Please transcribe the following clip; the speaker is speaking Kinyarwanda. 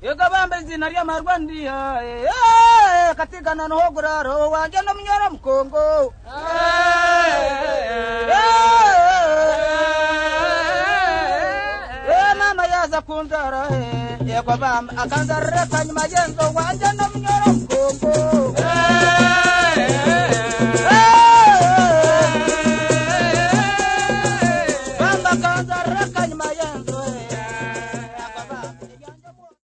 Yega bambe izina rya marwandiya katigana no hoguraro wanje no munyora mukongo mama yaza kundara yego bamba akandara kanyuma yenzo wanje no munyora